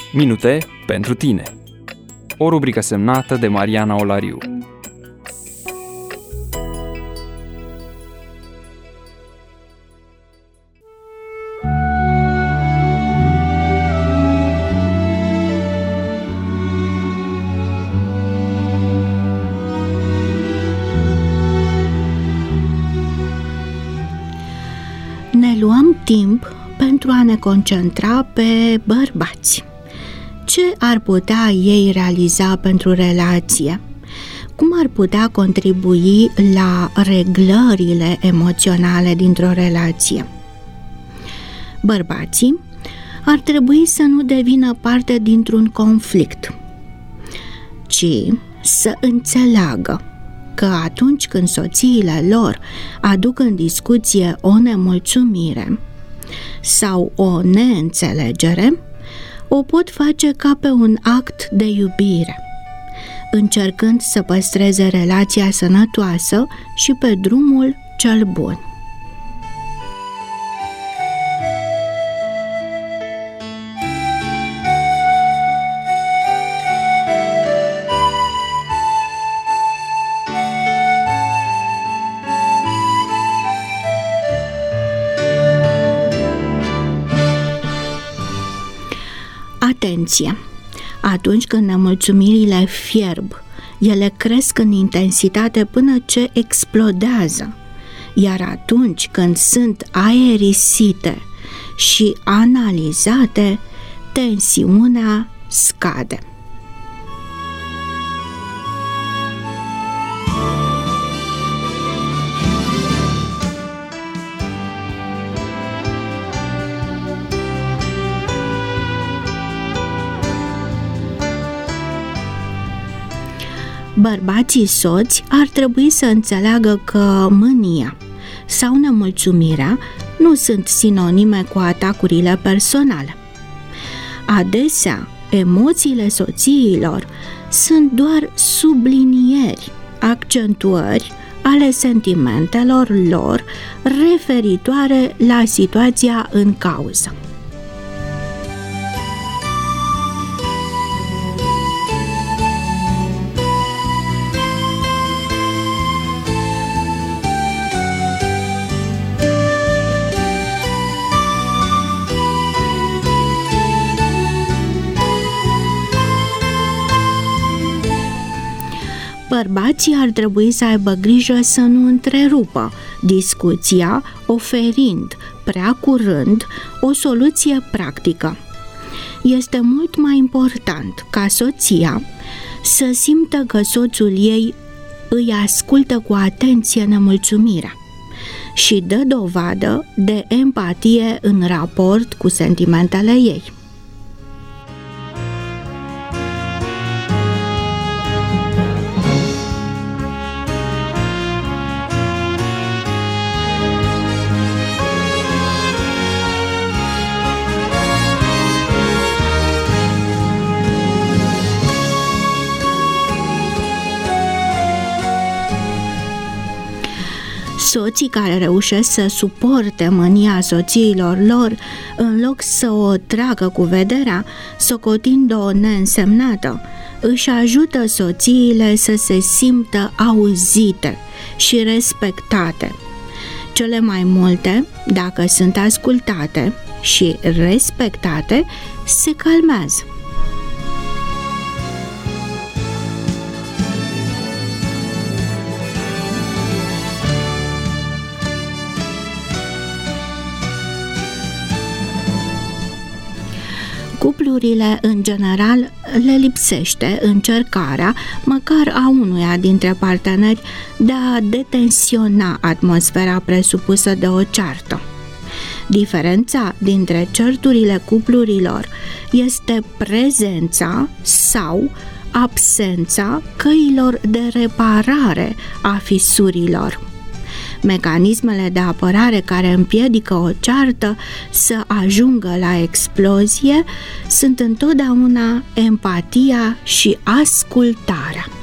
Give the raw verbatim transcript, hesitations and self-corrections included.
Minute pentru tine. O rubrică semnată de Mariana Olariu. Ne luăm timp pentru a ne concentra pe bărbați. Ce ar putea ei realiza pentru relație? Cum ar putea contribui la reglările emoționale dintr-o relație? Bărbații ar trebui să nu devină parte dintr-un conflict, ci să înțeleagă că atunci când soțiile lor aduc în discuție o nemulțumire sau o neînțelegere, o pot face ca pe un act de iubire, încercând să păstreze relația sănătoasă și pe drumul cel bun. Atenție! Atunci când nemulțumirile fierb, ele cresc în intensitate până ce explodează, iar atunci când sunt aerisite și analizate, tensiunea scade. Bărbații soți ar trebui să înțeleagă că mânia sau nemulțumirea nu sunt sinonime cu atacurile personale. Adesea, emoțiile soțiilor sunt doar sublinieri, accentuări ale sentimentelor lor referitoare la situația în cauză. Bărbații ar trebui să aibă grijă să nu întrerupă discuția, oferind prea curând o soluție practică. Este mult mai important ca soția să simtă că soțul ei îi ascultă cu atenție nemulțumirea și dă dovadă de empatie în raport cu sentimentele ei. Soții care reușesc să suporte mânia soțiilor lor, în loc să o tragă cu vederea, socotind-o neînsemnată, își ajută soțiile să se simtă auzite și respectate. Cele mai multe, dacă sunt ascultate și respectate, se calmează. Cuplurile, în general, le lipsește încercarea, măcar a unuia dintre parteneri, de a detensiona atmosfera presupusă de o ceartă. Diferența dintre certurile cuplurilor este prezența sau absența căilor de reparare a fisurilor. Mecanismele de apărare care împiedică o ceartă să ajungă la explozie sunt întotdeauna empatia și ascultarea.